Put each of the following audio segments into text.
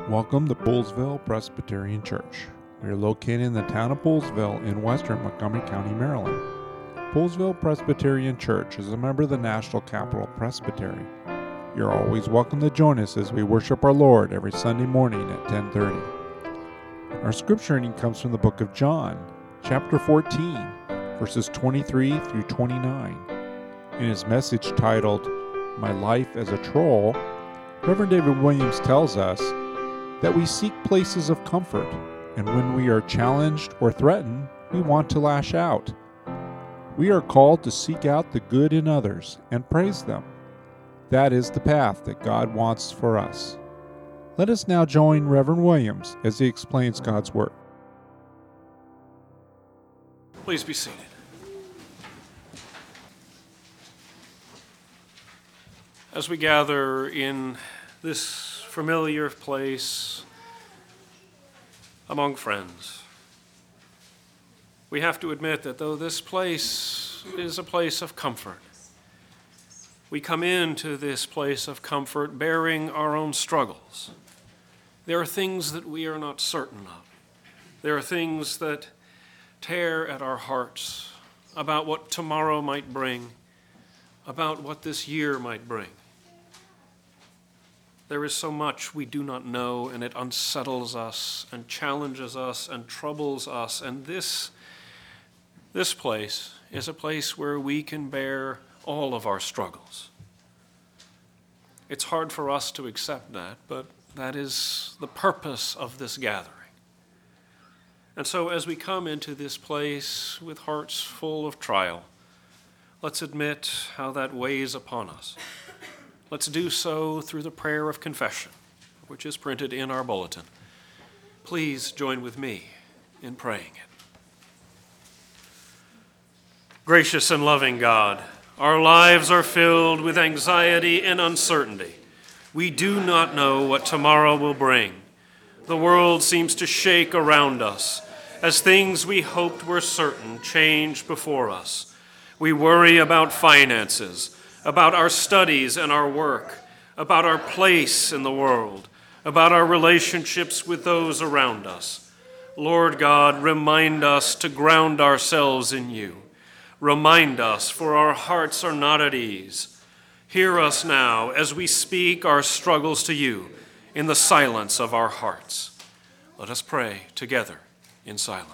Welcome to Poolesville Presbyterian Church. We are located in the town of Poolesville in western Montgomery County, Maryland. Poolesville Presbyterian Church is a member of the National Capital Presbytery. You're always welcome to join us as we worship our Lord every Sunday morning at 10:30. Our scripture reading comes from the book of John, chapter 14, verses 23 through 29. In his message titled, My Life as a Troll, Reverend David Williams tells us that we seek places of comfort, and when we are challenged or threatened, we want to lash out. We are called to seek out the good in others and praise them. That is the path that God wants for us. Let us now join Reverend Williams as he explains God's Word. Please be seated. As we gather in this familiar place among friends, we have to admit that though this place is a place of comfort, we come into this place of comfort bearing our own struggles. There are things that we are not certain of. There are things that tear at our hearts about what tomorrow might bring, about what this year might bring. There is so much we do not know, and it unsettles us and challenges us and troubles us. And this place is a place where we can bear all of our struggles. It's hard for us to accept that, but that is the purpose of this gathering. And so as we come into this place with hearts full of trial, let's admit how that weighs upon us. Let's do so through the prayer of confession, which is printed in our bulletin. Please join with me in praying it. Gracious and loving God, our lives are filled with anxiety and uncertainty. We do not know what tomorrow will bring. The world seems to shake around us as things we hoped were certain change before us. We worry about finances, about our studies and our work, about our place in the world, about our relationships with those around us. Lord God, remind us to ground ourselves in you. Remind us, for our hearts are not at ease. Hear us now as we speak our struggles to you in the silence of our hearts. Let us pray together in silence.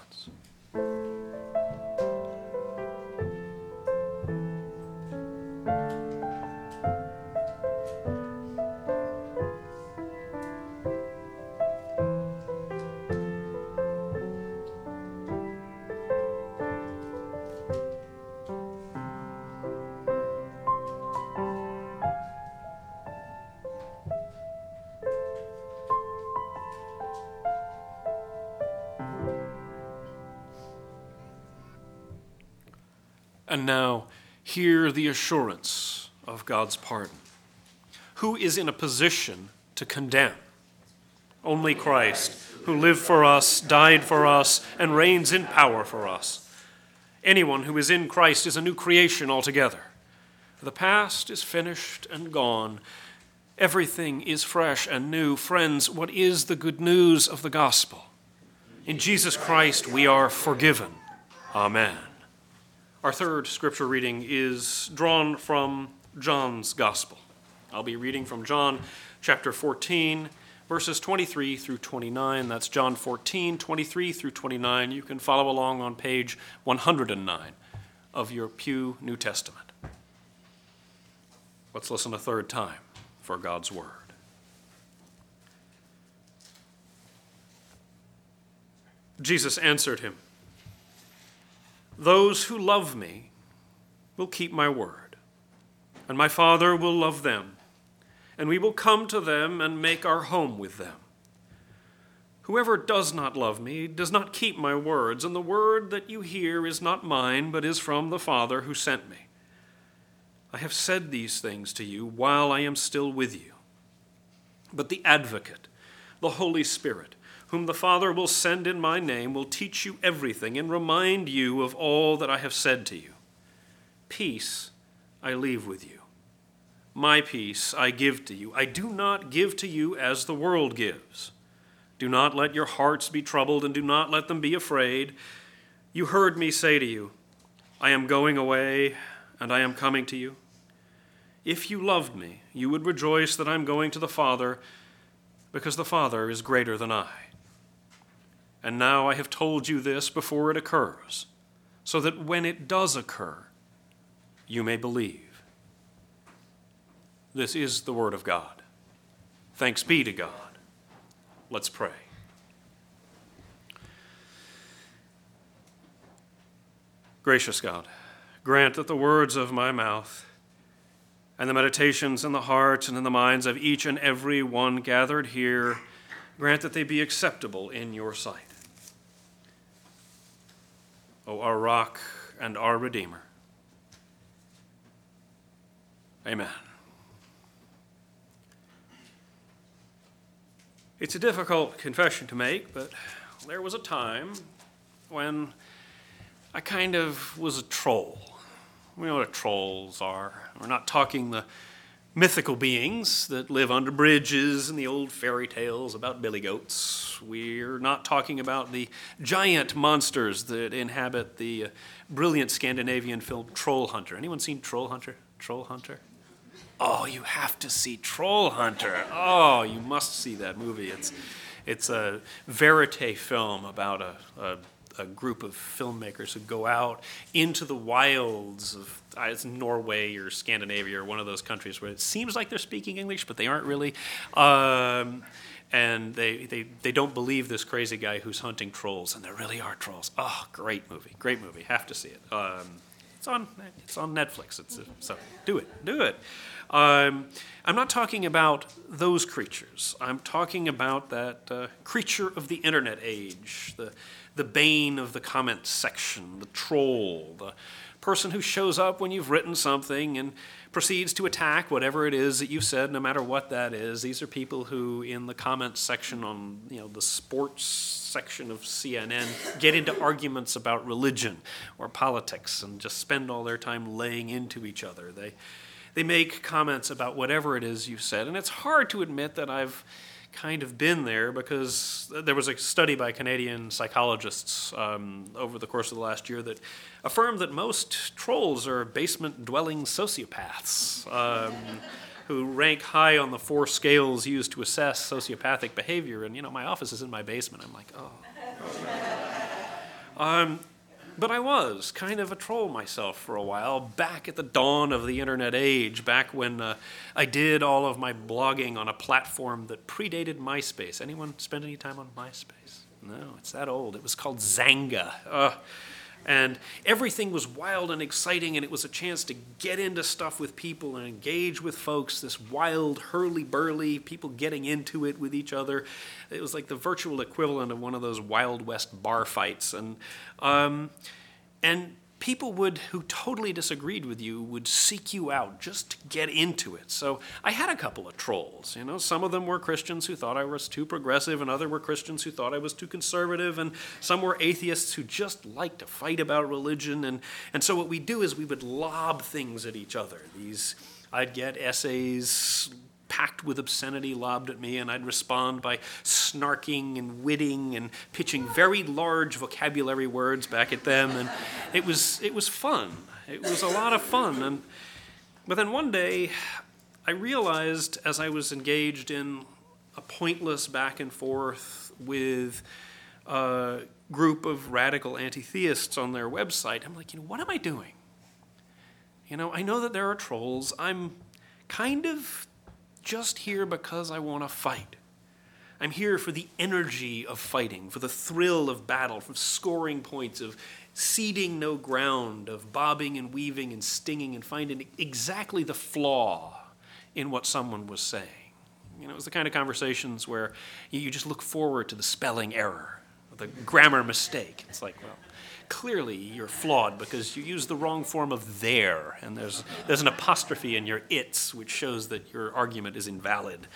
And now, hear the assurance of God's pardon. Who is in a position to condemn? Only Christ, who lived for us, died for us, and reigns in power for us. Anyone who is in Christ is a new creation altogether. The past is finished and gone. Everything is fresh and new. Friends, what is the good news of the gospel? In Jesus Christ we are forgiven. Amen. Our third scripture reading is drawn from John's Gospel. I'll be reading from John chapter 14, verses 23 through 29. That's John 14, 23 through 29. You can follow along on page 109 of your Pew New Testament. Let's listen a third time for God's word. Jesus answered him, Those who love me will keep my word, and my Father will love them, and we will come to them and make our home with them. Whoever does not love me does not keep my words, and the word that you hear is not mine, but is from the Father who sent me. I have said these things to you while I am still with you. But the Advocate, the Holy Spirit, whom the Father will send in my name, will teach you everything and remind you of all that I have said to you. Peace I leave with you. My peace I give to you. I do not give to you as the world gives. Do not let your hearts be troubled, and do not let them be afraid. You heard me say to you, I am going away, and I am coming to you. If you loved me, you would rejoice that I am going to the Father, because the Father is greater than I. And now I have told you this before it occurs, so that when it does occur, you may believe. This is the word of God. Thanks be to God. Let's pray. Gracious God, grant that the words of my mouth and the meditations in the hearts and in the minds of each and every one gathered here, grant that they be acceptable in your sight. O our rock and our Redeemer. Amen. It's a difficult confession to make, but there was a time when I kind of was a troll. We know what trolls are. We're not talking the mythical beings that live under bridges and the old fairy tales about billy goats. We're not talking about the giant monsters that inhabit the brilliant Scandinavian film Troll Hunter. Anyone seen Troll Hunter? Troll Hunter? Oh, you have to see Troll Hunter. Oh, you must see that movie. It's a verite film about a group of filmmakers who go out into the wilds of it's Norway or Scandinavia or one of those countries where it seems like they're speaking English, but they aren't really. And they don't believe this crazy guy who's hunting trolls, and there really are trolls. Oh, great movie. Have to see it. It's on Netflix. So do it. I'm not talking about those creatures. I'm talking about that creature of the internet age, the bane of the comment section, the troll, the person who shows up when you've written something and proceeds to attack whatever it is that you said, no matter what that is. These are people who, in the comment section on the sports section of CNN, get into arguments about religion or politics and just spend all their time laying into each other. They make comments about whatever it is you said, and it's hard to admit that I've kind of been there, because there was a study by Canadian psychologists over the course of the last year that affirmed that most trolls are basement-dwelling sociopaths who rank high on the 4 scales used to assess sociopathic behavior. And, my office is in my basement. I'm like, oh. But I was kind of a troll myself for a while, back at the dawn of the internet age, back when I did all of my blogging on a platform that predated MySpace. Anyone spend any time on MySpace? No, it's that old. It was called Xanga. And everything was wild and exciting, and it was a chance to get into stuff with people and engage with folks, this wild, hurly-burly, people getting into it with each other. It was like the virtual equivalent of one of those Wild West bar fights. And people who totally disagreed with you would seek you out just to get into it. So I had a couple of trolls. Some of them were Christians who thought I was too progressive, and others were Christians who thought I was too conservative, and some were atheists who just liked to fight about religion. And so what we do is we would lob things at each other. I'd get essays packed with obscenity lobbed at me, and I'd respond by snarking and witting and pitching very large vocabulary words back at them, and it was fun. It was a lot of fun. But then one day, I realized, as I was engaged in a pointless back and forth with a group of radical anti-theists on their website, I'm like, what am I doing? I know that there are trolls. I'm kind of just here because I want to fight. I'm here for the energy of fighting, for the thrill of battle, for scoring points, of ceding no ground, of bobbing and weaving and stinging and finding exactly the flaw in what someone was saying. It was the kind of conversations where you just look forward to the spelling error, the grammar mistake. It's like, well, clearly you're flawed because you use the wrong form of there, and there's an apostrophe in your its, which shows that your argument is invalid.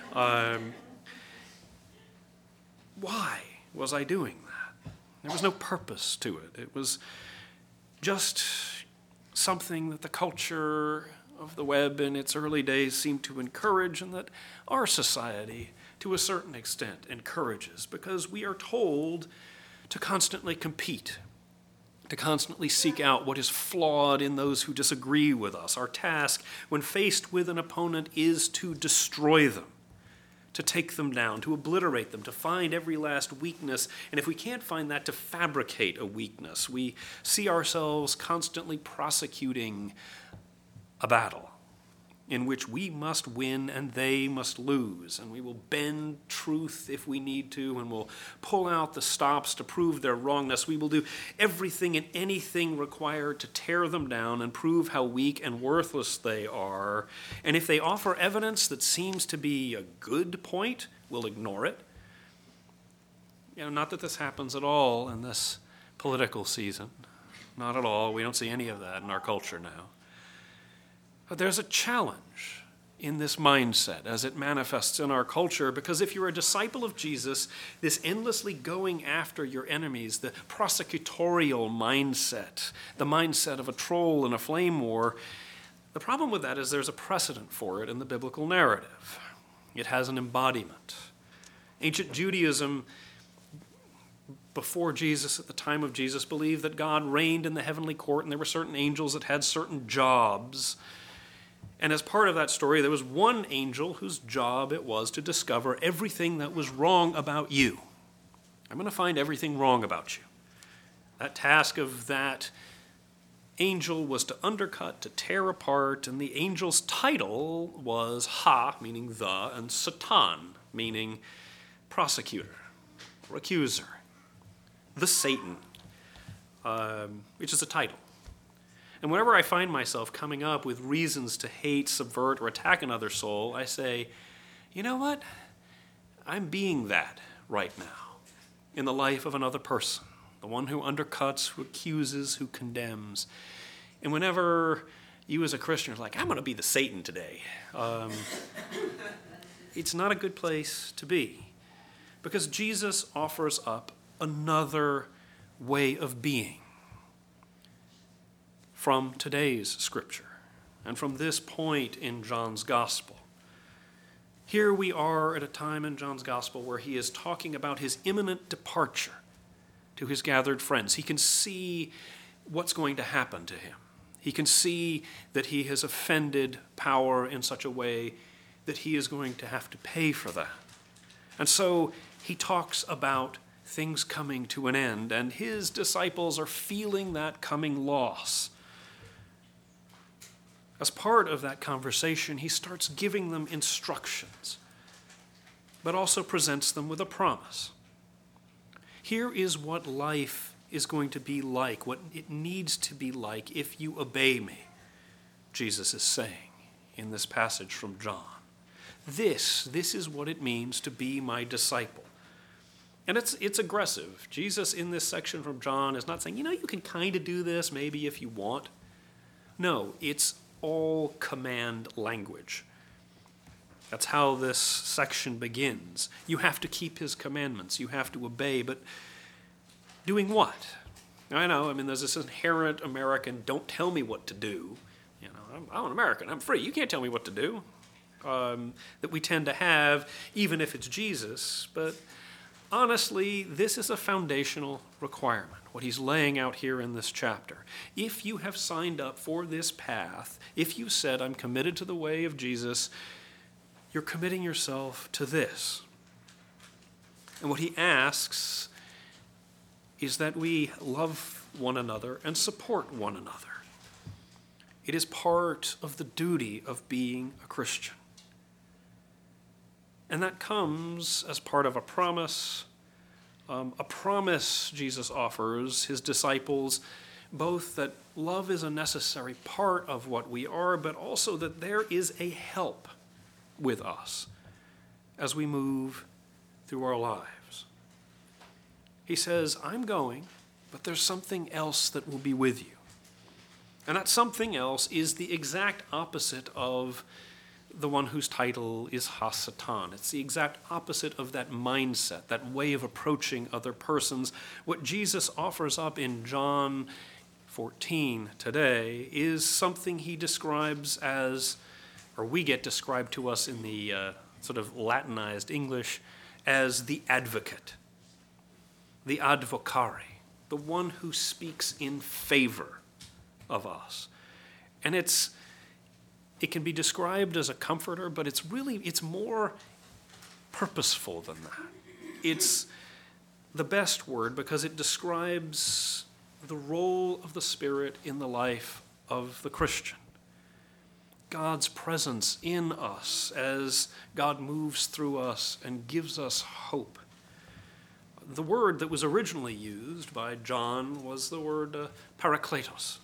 Why was I doing that? There was no purpose to it. It was just something that the culture of the web in its early days seemed to encourage, and that our society, to a certain extent, encourages, because we are told to constantly compete, to constantly seek out what is flawed in those who disagree with us. Our task, when faced with an opponent, is to destroy them, to take them down, to obliterate them, to find every last weakness. And if we can't find that, to fabricate a weakness. We see ourselves constantly prosecuting a battle in which we must win and they must lose. And we will bend truth if we need to, and we'll pull out the stops to prove their wrongness. We will do everything and anything required to tear them down and prove how weak and worthless they are. And if they offer evidence that seems to be a good point, we'll ignore it. Not that this happens at all in this political season. Not at all. We don't see any of that in our culture now. But there's a challenge in this mindset as it manifests in our culture, because if you're a disciple of Jesus, this endlessly going after your enemies, the prosecutorial mindset, the mindset of a troll in a flame war, the problem with that is there's a precedent for it in the biblical narrative. It has an embodiment. Ancient Judaism, before Jesus, at the time of Jesus, believed that God reigned in the heavenly court, and there were certain angels that had certain jobs. And as part of that story, there was one angel whose job it was to discover everything that was wrong about you. I'm going to find everything wrong about you. That task of that angel was to undercut, to tear apart, and the angel's title was Ha, meaning the, and Satan, meaning prosecutor or accuser. The Satan, which is a title. And whenever I find myself coming up with reasons to hate, subvert, or attack another soul, I say, you know what? I'm being that right now in the life of another person, the one who undercuts, who accuses, who condemns. And whenever you as a Christian are like, I'm going to be the Satan today, it's not a good place to be, because Jesus offers up another way of being from today's scripture and from this point in John's gospel. Here we are at a time in John's gospel where he is talking about his imminent departure to his gathered friends. He can see what's going to happen to him. He can see that he has offended power in such a way that he is going to have to pay for that. And so he talks about things coming to an end, and his disciples are feeling that coming loss. As part of that conversation, he starts giving them instructions, but also presents them with a promise. Here is what life is going to be like, what it needs to be like if you obey me, Jesus is saying in this passage from John. This is what it means to be my disciple. And it's aggressive. Jesus in this section from John is not saying, you can kind of do this maybe if you want. No, it's all command language. That's how this section begins. You have to keep his commandments. You have to obey, but doing what? I know, there's this inherent American, don't tell me what to do. I'm an American, I'm free, you can't tell me what to do. That we tend to have, even if it's Jesus, but honestly, this is a foundational requirement, what he's laying out here in this chapter. If you have signed up for this path, if you said, I'm committed to the way of Jesus, you're committing yourself to this. And what he asks is that we love one another and support one another. It is part of the duty of being a Christian. And that comes as part of a promise Jesus offers his disciples, both that love is a necessary part of what we are, but also that there is a help with us as we move through our lives. He says, I'm going, but there's something else that will be with you. And that something else is the exact opposite of the one whose title is Ha-Satan. It's the exact opposite of that mindset, that way of approaching other persons. What Jesus offers up in John 14 today is something he describes as, or we get described to us in the sort of Latinized English as the advocate, the advocare, the one who speaks in favor of us. And it can be described as a comforter, but it's more purposeful than that. It's the best word because it describes the role of the Spirit in the life of the Christian. God's presence in us as God moves through us and gives us hope. The word that was originally used by John was the word parakletos.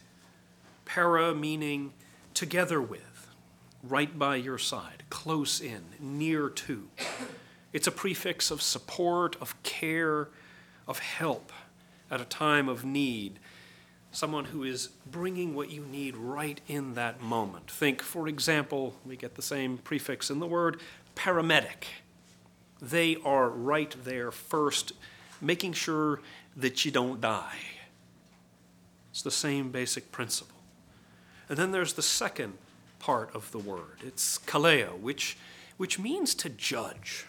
Para meaning together with, right by your side, close in, near to. It's a prefix of support, of care, of help at a time of need. Someone who is bringing what you need right in that moment. Think, for example, we get the same prefix in the word, paramedic. They are right there first, making sure that you don't die. It's the same basic principle. And then there's the second part of the word. It's kaleo, which means to judge.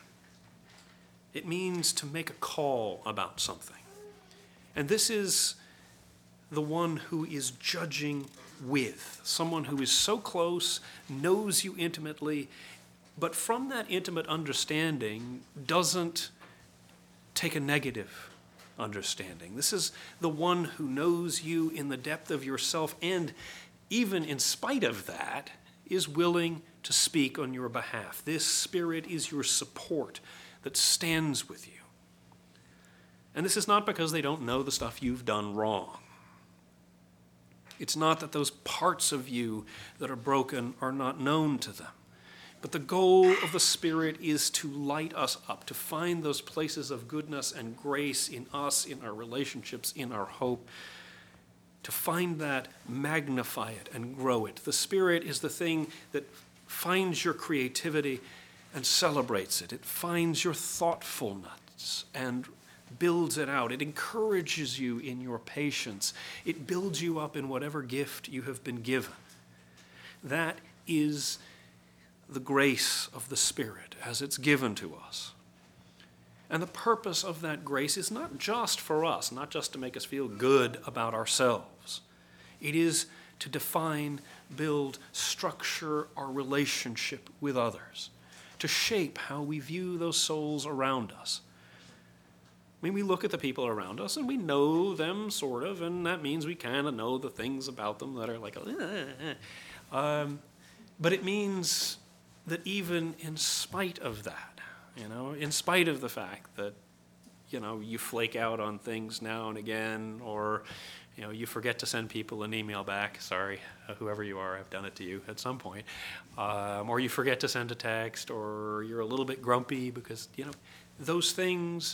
It means to make a call about something. And this is the one who is judging with, someone who is so close, knows you intimately, but from that intimate understanding doesn't take a negative understanding. This is the one who knows you in the depth of yourself and even in spite of that is willing to speak on your behalf. This Spirit is your support that stands with you. And this is not because they don't know the stuff you've done wrong. It's not that those parts of you that are broken are not known to them. But the goal of the Spirit is to light us up, to find those places of goodness and grace in us, in our relationships, in our hope, to find that, magnify it, and grow it. The Spirit is the thing that finds your creativity and celebrates it. It finds your thoughtfulness and builds it out. It encourages you in your patience. It builds you up in whatever gift you have been given. That is the grace of the Spirit as it's given to us. And the purpose of that grace is not just for us, not just to make us feel good about ourselves. It is to define, build, structure our relationship with others, to shape how we view those souls around us. I mean, we look at the people around us and we know them sort of, and that means we kind of know the things about them that are like, but it means that even in spite of that, in spite of the fact that, you flake out on things now and again, or, you forget to send people an email back, sorry, whoever you are, I've done it to you at some point, or you forget to send a text, or you're a little bit grumpy because, those things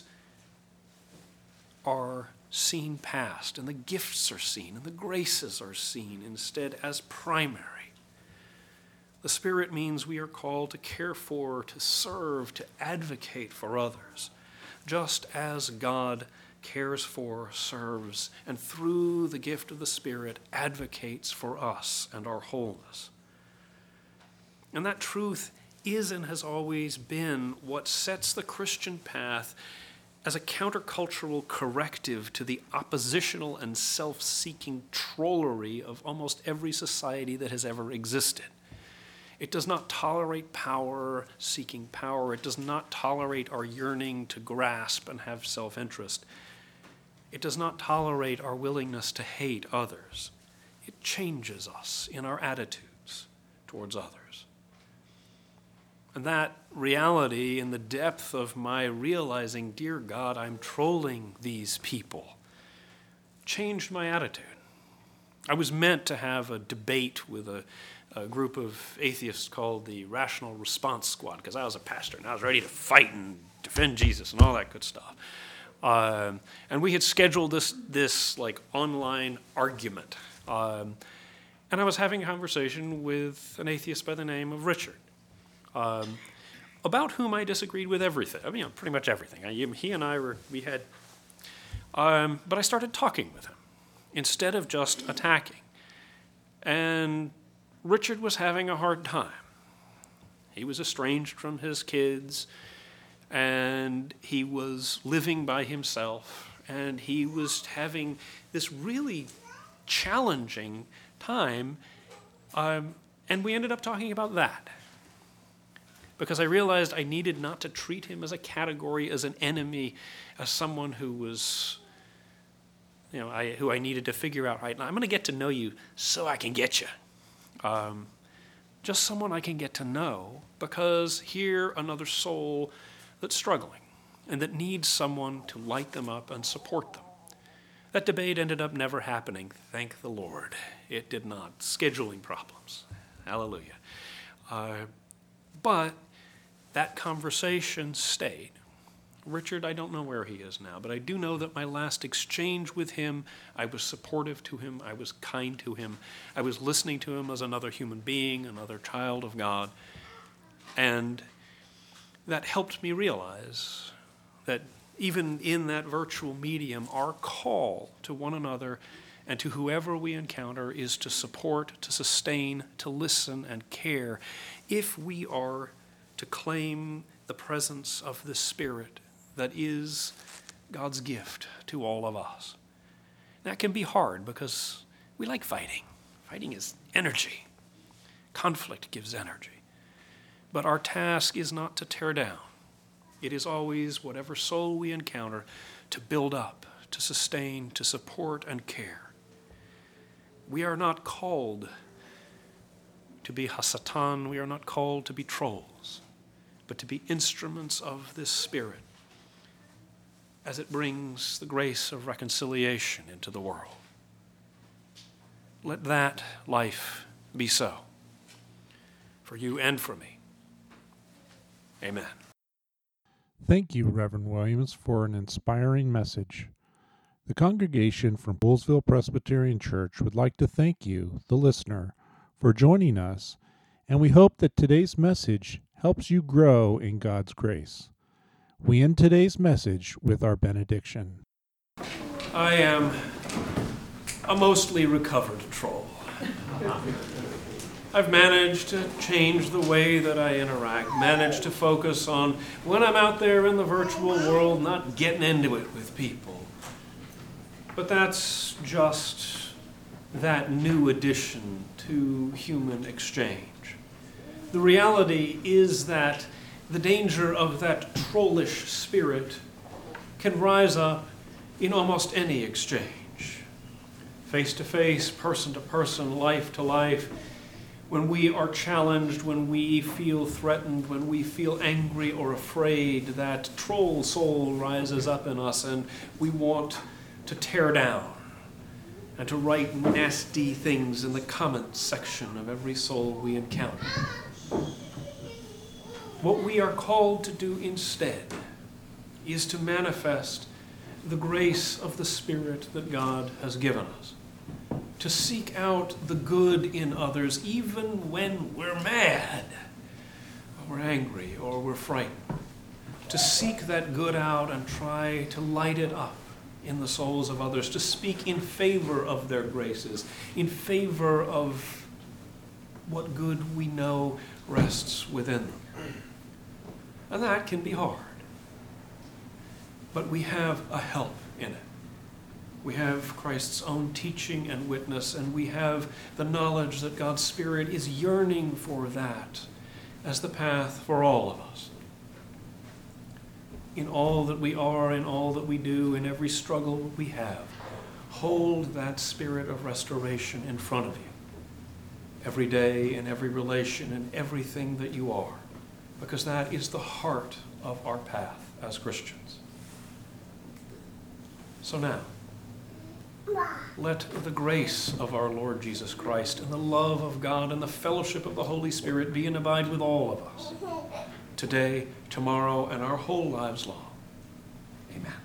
are seen past, and the gifts are seen, and the graces are seen instead as primary. The Spirit means we are called to care for, to serve, to advocate for others, just as God cares for, serves, and through the gift of the Spirit advocates for us and our wholeness. And that truth is and has always been what sets the Christian path as a countercultural corrective to the oppositional and self-seeking trollery of almost every society that has ever existed. It does not tolerate power, seeking power. It does not tolerate our yearning to grasp and have self-interest. It does not tolerate our willingness to hate others. It changes us in our attitudes towards others. And that reality, in the depth of my realizing, dear God, I'm trolling these people, changed my attitude. I was meant to have a debate with a group of atheists called the Rational Response Squad, because I was a pastor and I was ready to fight and defend Jesus and all that good stuff. And we had scheduled this like online argument. And I was having a conversation with an atheist by the name of Richard, about whom I disagreed with everything. I mean, pretty much everything. He and I but I started talking with him. instead of just attacking. And Richard was having a hard time. He was estranged from his kids, and he was living by himself, and he was having this really challenging time, and we ended up talking about that. Because I realized I needed not to treat him as a category, as an enemy, as someone who was, who I needed to figure out, right, now I'm going to get to know you so I can get you. Just someone I can get to know, because here another soul that's struggling and that needs someone to light them up and support them. That debate ended up never happening, thank the Lord. It did not. Scheduling problems. Hallelujah. But that conversation stayed. Richard, I don't know where he is now, but I do know that my last exchange with him, I was supportive to him, I was kind to him, I was listening to him as another human being, another child of God, and that helped me realize that even in that virtual medium, our call to one another and to whoever we encounter is to support, to sustain, to listen and care, if we are to claim the presence of the Spirit that is God's gift to all of us. That can be hard because we like fighting. Fighting is energy. Conflict gives energy. But our task is not to tear down. It is always, whatever soul we encounter, to build up, to sustain, to support, and care. We are not called to be Hasatan. We are not called to be trolls, but to be instruments of this Spirit as it brings the grace of reconciliation into the world. Let that life be so, for you and for me. Amen. Thank you, Reverend Williams, for an inspiring message. The congregation from Poolesville Presbyterian Church would like to thank you, the listener, for joining us, and we hope that today's message helps you grow in God's grace. We end today's message with our benediction. I am a mostly recovered troll. I've managed to change the way that I interact, managed to focus on, when I'm out there in the virtual world, not getting into it with people. But that's just that new addition to human exchange. The reality is that the danger of that trollish spirit can rise up in almost any exchange. Face-to-face, person-to-person, life-to-life. When we are challenged, when we feel threatened, when we feel angry or afraid, that troll soul rises up in us and we want to tear down and to write nasty things in the comments section of every soul we encounter. What we are called to do instead is to manifest the grace of the Spirit that God has given us, to seek out the good in others even when we're mad, or we're angry, or we're frightened, to seek that good out and try to light it up in the souls of others, to speak in favor of their graces, in favor of what good we know rests within them. And that can be hard. But we have a help in it. We have Christ's own teaching and witness, and we have the knowledge that God's Spirit is yearning for that as the path for all of us. In all that we are, in all that we do, in every struggle we have, hold that spirit of restoration in front of you every day, in every relation, in everything that you are, because that is the heart of our path as Christians. So now, let the grace of our Lord Jesus Christ and the love of God and the fellowship of the Holy Spirit be and abide with all of us, today, tomorrow, and our whole lives long. Amen.